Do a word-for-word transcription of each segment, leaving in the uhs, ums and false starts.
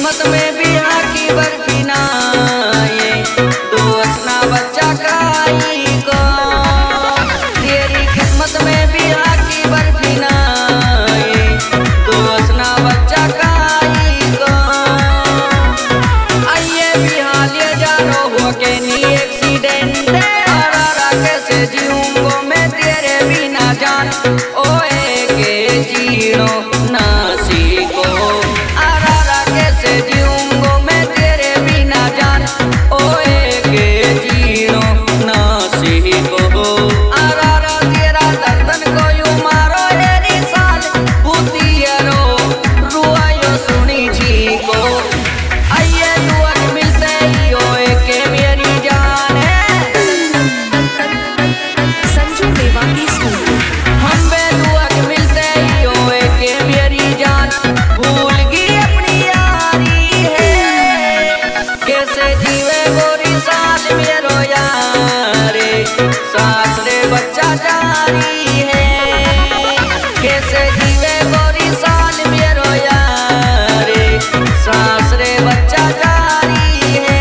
किस्मत में भी आकी बर्फी ना ये दोस्त ना बच्चा काई को। तेरी किस्मत में भी आकी बर्फी ना ये दोस्त ना बच्चा काई को। आइए भी हाल ये जा रो हो के नी एक्सीडेंट आरा कैसे जीऊंगो मैं तेरे बिना जान ओए के जीनो ना सीखो आरा कैसे जीऊंगो मैं तेरे बिना जान ओए के जीनो ना सीखो आरा तेरा दर्दन को यूं मारो ये साल बुतियरो रुआयो सुनी जी को। आइए दुआ मिलते ही ओए के मेरी जान है संजू देवानी हम बे दुआ मिलते ही ओए के मेरी जान भूल गई अपनी यारी है कैसे जीवे गोरी साल मेरो यारे सास रे बच्चा जारी है कैसे जीवे गोरी साल मेरो यारे सास रे बच्चा जारी है।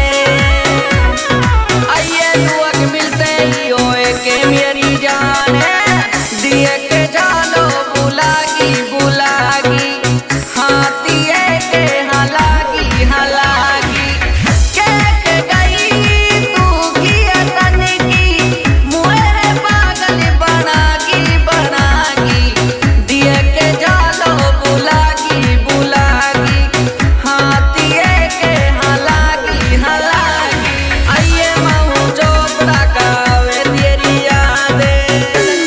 आइए दुआ मिलते ही ओए के मेरी जान है दिए के जानो बुलागी बुलागी हाथी के हलागी हलागी के के गई तू किया तन की मुझे पागल बनागी बनागी दिए के जानो बुलागी बुलागी हाथी के हलागी हलागी। आइए महू चोपड़ा कावे तेरी यादें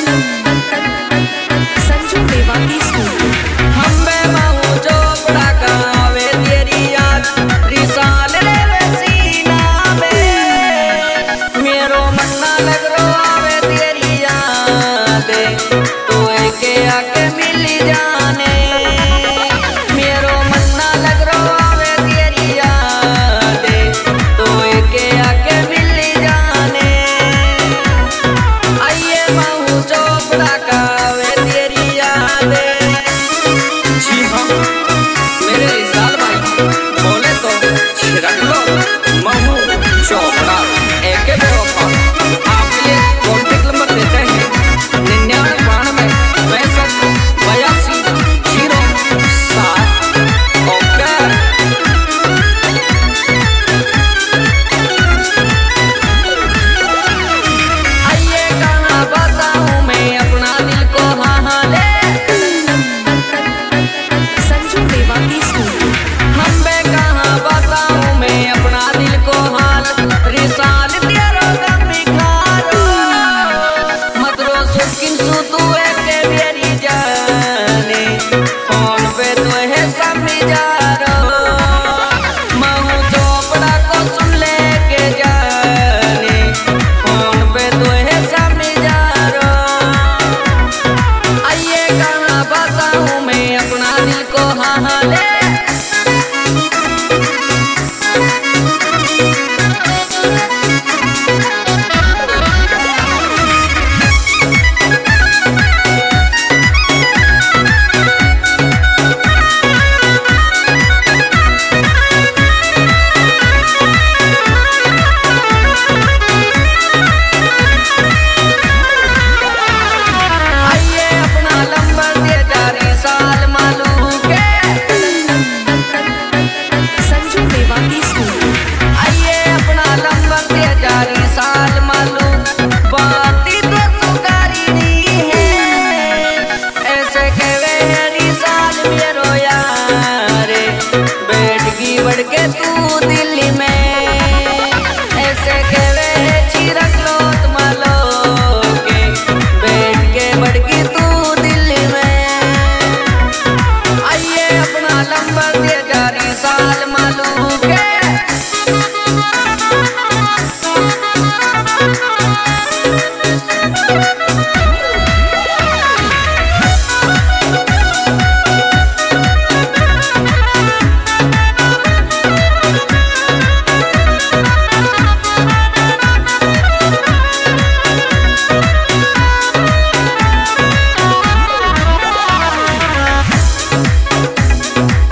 संजू देवानी हम बे महू चोपड़ा कावे तेरी याद रिसाल रे वसीना में मेरो मन ना लग रो आवे तेरी यादें तो के आके मिल जाने मेरो मन ना लग रो आवे तेरी यादें तो के आके मिल जाने। आइए महू चोपड़ा कावे तेरी यादें जी हाँ मेरे रिसाल भाई बोले तो छिड़क लो महू चोपड़ा एक बेवफा आपके लिए कॉन्टेक्ट नंबर देते हैं निन्यानवे बानवे पैंसठ बयासी जीरो सात ओके। आइए कहाँ बताऊँ मैं अपना दिल को हाँ हाँ ले संजू देवानी हम बे कहाँ बताऊँ मैं अपना दिल को हाल रिसाल तेरो गम खारो मत रो सुकिन सु तू के मेरी जाने फोन पे तो है समझा रो महू चोपड़ा को सुन ले के जाने फोन पे तो है समझा रो। आइए कहाँ बताऊँ मैं अपना दिल को हाँ हाँ ले आइए अपना लंबर दे जारी साल मालू के संजू देवानी आइए अपना लंबर दे जारी साल मालू बाती तो सुकारी नहीं है ऐसे कहवे है साल मेरो यारे बैठ गई बढ़ के तू दिल में ऐसे कहवे है चिरक लोत मालो के बैठ के बढ़ गई तू दिल में। आइए अपना नंबर दे जारी साल मालू